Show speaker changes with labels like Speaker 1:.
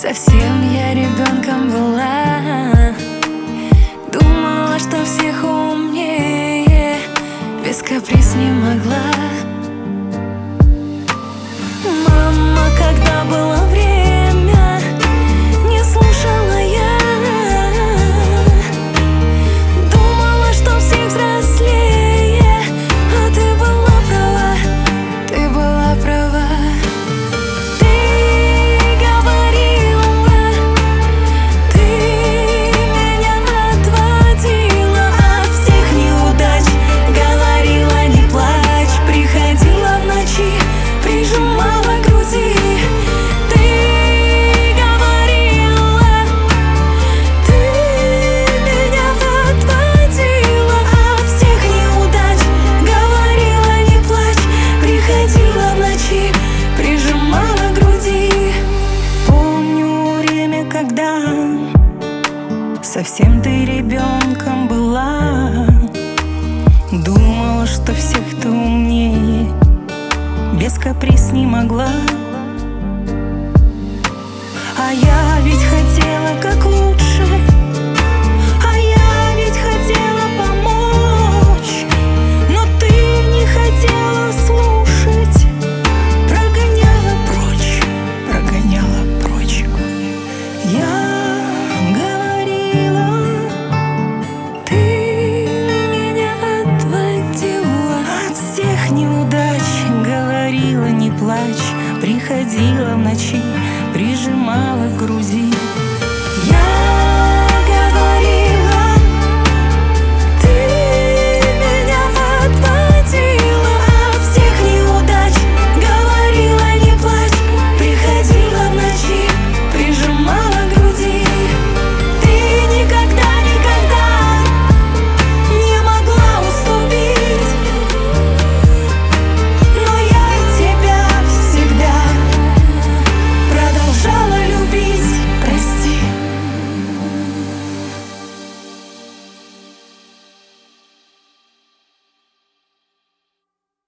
Speaker 1: Совсем я ребенком была, думала, что всех умнее, без каприз не могла. Мама, когда было время, не слушала я, думала, что всех взрослее, а ты была права, ты была права. Совсем ты ребенком была, думала, что всех ты умнее, без каприз не могла. А я ведь хотела как лучше, а я ведь хотела помочь, но ты не хотела слушать, прогоняла прочь, прогоняла прочь. Неудач говорила, не плачь, приходила в ночи, прижимала к груди.